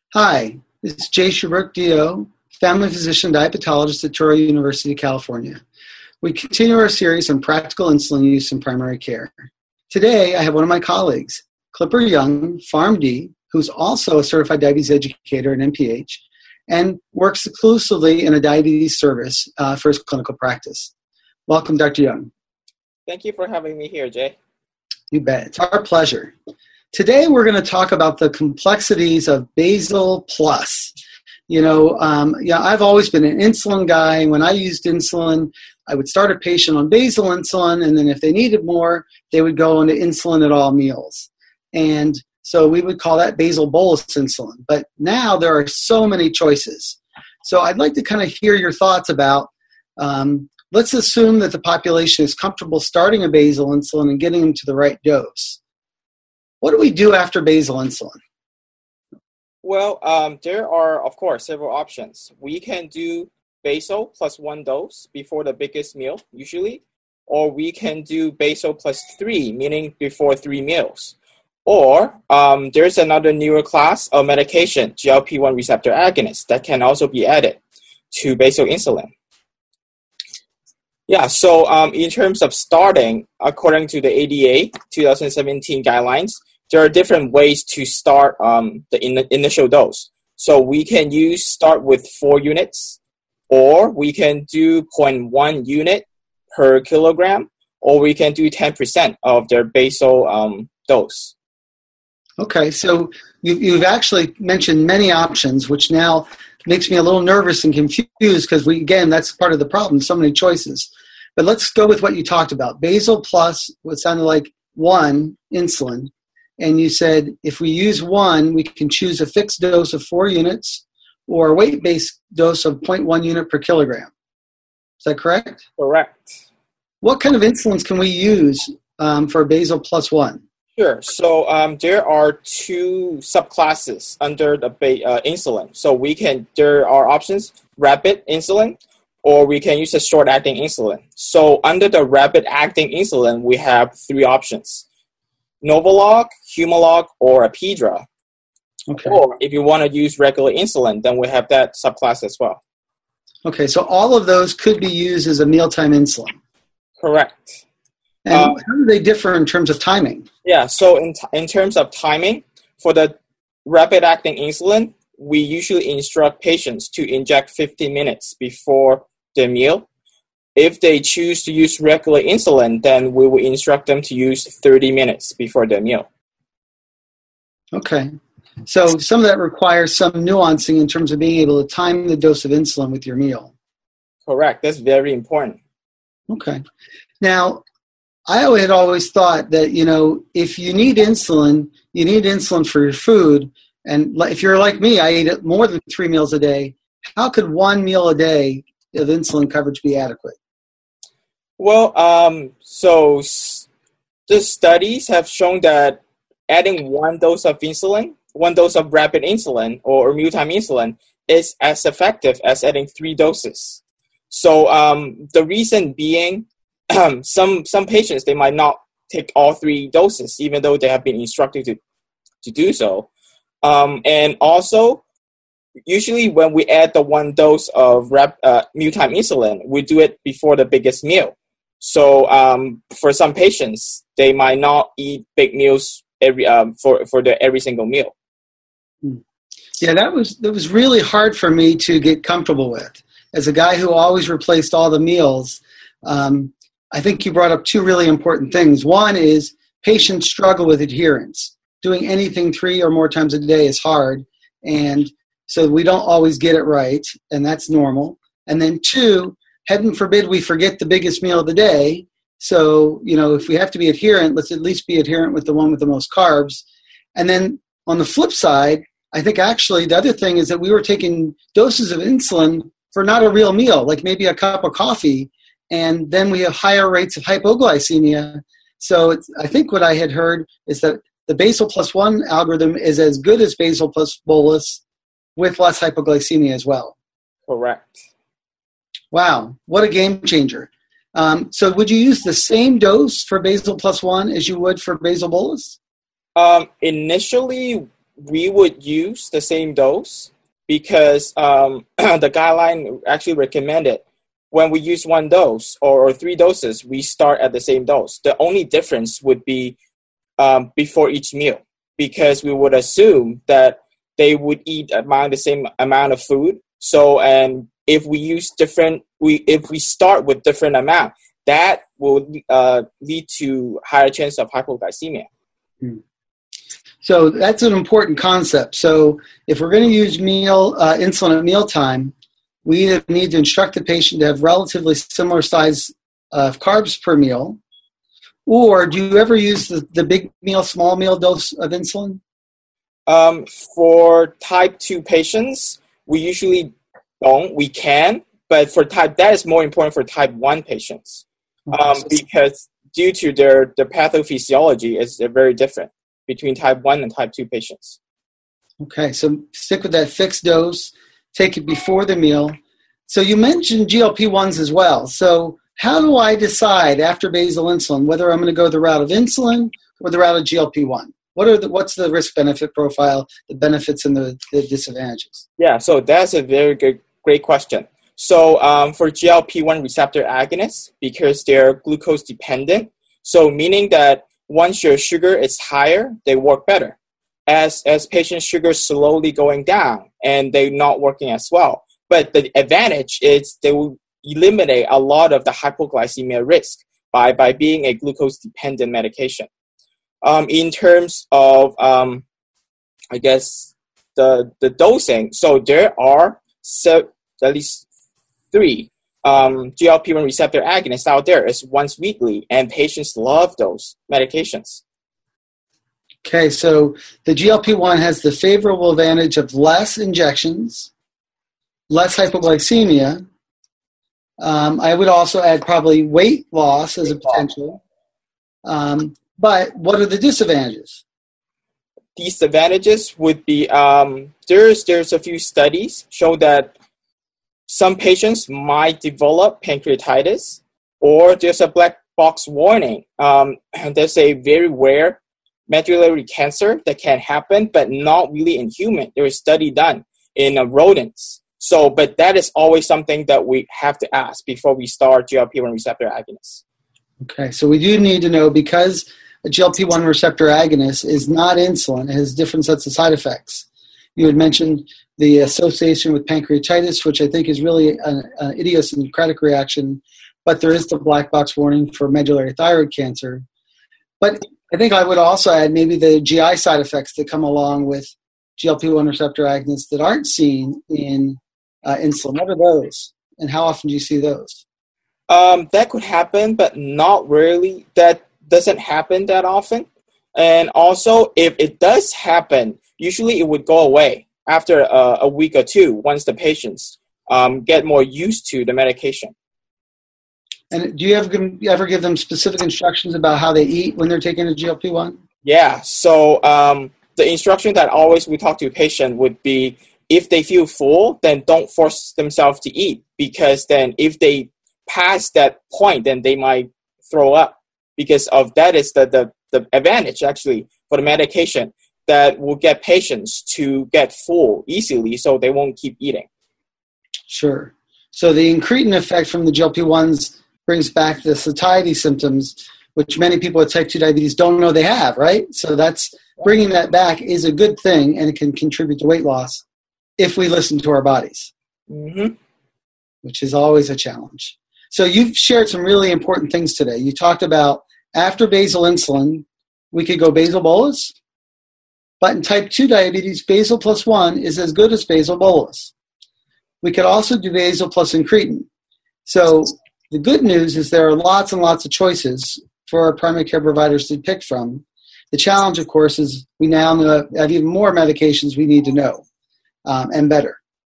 Hi, this is Jay Shuberk-Dio, family physician diabetologist at Touro University, California. We continue our series on practical insulin use in primary care. Today, I have one of my colleagues, Clipper Young, PharmD, who's also a certified diabetes educator and NPH, and works exclusively in a diabetes service for his clinical practice. Welcome, Dr. Young. Thank you for having me here, Jay. You bet. It's our pleasure. Today, we're going to talk about the complexities of basal plus. I've always been an insulin guy. When I used insulin, I would start a patient on basal insulin, and then if they needed more, they would go into insulin at all meals. And so we would call that basal bolus insulin. But now there are so many choices. So I'd like to kind of hear your thoughts about, let's assume that the population is comfortable starting a basal insulin and getting them to the right dose. What do we do after basal insulin? Well, there are, of course, several options. We can do basal plus 1 dose before the biggest meal, usually, or we can do basal plus 3, meaning before 3 meals. Or there's another newer class of medication, GLP-1 receptor agonist, that can also be added to basal insulin. Yeah, so in terms of starting, according to the ADA 2017 guidelines, there are different ways to start the initial dose. So we can start with 4 units, or we can do 0.1 unit per kilogram, or we can do 10% of their basal dose. Okay, so you've actually mentioned many options, which now makes me a little nervous and confused because that's part of the problem, so many choices. But let's go with what you talked about. Basal plus what sounded like 1 insulin. And you said if we use 1, we can choose a fixed dose of 4 units or a weight-based dose of 0.1 unit per kilogram. Is that correct? Correct. What kind of insulins can we use for basal plus 1? Sure. So there are 2 subclasses under the insulin. So there are options, rapid insulin, or we can use a short-acting insulin. So under the rapid-acting insulin, we have 3 options. Novolog, Humalog, or Apidra. Okay. Or if you want to use regular insulin, then we have that subclass as well. Okay, so all of those could be used as a mealtime insulin. Correct. And how do they differ in terms of timing? Yeah, so in terms of timing, for the rapid-acting insulin, we usually instruct patients to inject 15 minutes before their meal. If they choose to use regular insulin, then we will instruct them to use 30 minutes before their meal. Okay. So some of that requires some nuancing in terms of being able to time the dose of insulin with your meal. Correct. That's very important. Okay. Now, I had always thought that, if you need insulin for your food. And if you're like me, I eat more than 3 meals a day. How could 1 meal a day of insulin coverage be adequate? Well, so the studies have shown that adding 1 dose of insulin, 1 dose of rapid insulin or mealtime insulin is as effective as adding 3 doses. So the reason being, some patients, they might not take all 3 doses, even though they have been instructed to do so. And also, usually when we add the 1 dose of mealtime insulin, we do it before the biggest meal. So for some patients, they might not eat big meals for every single meal. Yeah, that was really hard for me to get comfortable with. As a guy who always replaced all the meals, I think you brought up 2 really important things. One is patients struggle with adherence. Doing anything 3 or more times a day is hard, and so we don't always get it right, and that's normal. And then 2, heaven forbid we forget the biggest meal of the day. So, if we have to be adherent, let's at least be adherent with the one with the most carbs. And then on the flip side, I think actually the other thing is that we were taking doses of insulin for not a real meal, like maybe a cup of coffee, and then we have higher rates of hypoglycemia. So I think what I had heard is that the basal plus 1 algorithm is as good as basal plus bolus with less hypoglycemia as well. Correct. Wow, what a game changer. So would you use the same dose for basal plus 1 as you would for basal bolus? Initially, we would use the same dose because the guideline actually recommended when we use one dose or 3 doses, we start at the same dose. The only difference would be before each meal, because we would assume that they would eat the same amount of food. So, and if we use if we start with different amount, that will lead to higher chance of hypoglycemia. So that's an important concept. So if we're going to use insulin at mealtime, we either need to instruct the patient to have relatively similar size of carbs per meal, or do you ever use the big meal, small meal dose of insulin? For type 2 patients, we usually don't. We can, but that is more important for type 1 patients because due to their pathophysiology is very different between type 1 and type 2 patients. Okay, so stick with that fixed dose. Take it before the meal. So you mentioned GLP-1s as well. So how do I decide after basal insulin whether I'm going to go the route of insulin or the route of GLP-1? What's the risk-benefit profile, the benefits and the disadvantages? Yeah, so that's a very great question. So for GLP-1 receptor agonists, because they're glucose dependent, so meaning that once your sugar is higher, they work better. As patients' sugar slowly going down and they're not working as well. But the advantage is they will eliminate a lot of the hypoglycemia risk by being a glucose-dependent medication. In terms of, I guess, the dosing, so there are at least 3 GLP-1 receptor agonists out there. It's once weekly, and patients love those medications. Okay, so the GLP-1 has the favorable advantage of less injections, less hypoglycemia. I would also add probably weight loss as a potential. But what are the disadvantages? Disadvantages would be there's a few studies show that some patients might develop pancreatitis, or there's a black box warning. There's a very rare medullary cancer that can happen, but not really in human. There is a study done in rodents. So, but that is always something that we have to ask before we start GLP-1 receptor agonists. Okay, so we do need to know, because a GLP-1 receptor agonist is not insulin, it has different sets of side effects. You had mentioned the association with pancreatitis, which I think is really an idiosyncratic reaction, but there is the black box warning for medullary thyroid cancer. But I think I would also add maybe the GI side effects that come along with GLP-1 receptor agonists that aren't seen in insulin. What are those, and how often do you see those? That could happen, but not really. That doesn't happen that often. And also, if it does happen, usually it would go away after a week or 2 once the patients get more used to the medication. And do you ever give them specific instructions about how they eat when they're taking a GLP-1? Yeah. So the instruction that always we talk to a patient would be, if they feel full, then don't force themselves to eat, because then if they pass that point, then they might throw up, because of that is the advantage actually for the medication that will get patients to get full easily so they won't keep eating. Sure. So the incretin effect from the GLP-1s brings back the satiety symptoms, which many people with type 2 diabetes don't know they have, right? So that's bringing that back is a good thing, and it can contribute to weight loss if we listen to our bodies, which is always a challenge. So you've shared some really important things today. You talked about after basal insulin, we could go basal bolus, but in type 2 diabetes, basal plus 1 is as good as basal bolus. We could also do basal plus incretin. So the good news is there are lots and lots of choices for our primary care providers to pick from. The challenge, of course, is we now have even more medications we need to know, and better.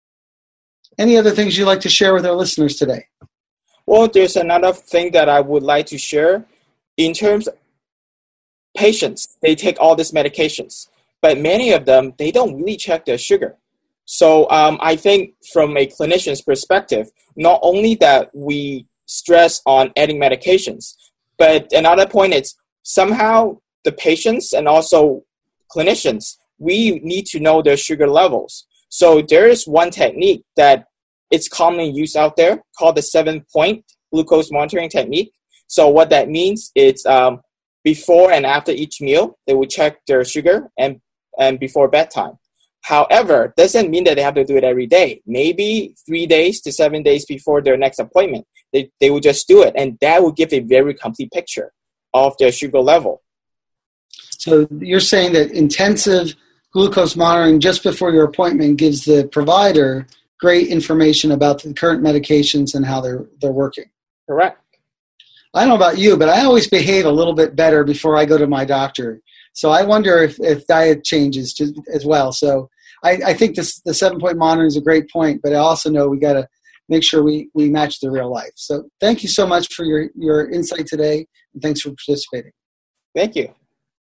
Any other things you'd like to share with our listeners today? Well, there's another thing that I would like to share. In terms of patients, they take all these medications, but many of them, they don't really check their sugar. So I think from a clinician's perspective, not only that we stress on adding medications, but another point is somehow the patients and also clinicians we need to know their sugar levels. So there is one technique that it's commonly used out there called the 7-point glucose monitoring technique. So what that means is before and after each meal, they will check their sugar and before bedtime. However, doesn't mean that they have to do it every day. Maybe 3 days to 7 days before their next appointment, they will just do it. And that will give a very complete picture of their sugar level. So you're saying that intensive glucose monitoring just before your appointment gives the provider great information about the current medications and how they're working. Correct. I don't know about you, but I always behave a little bit better before I go to my doctor. So I wonder if diet changes as well. So I think the 7-point monitoring is a great point, but I also know we got to make sure we match the real life. So thank you so much for your insight today, and thanks for participating. Thank you.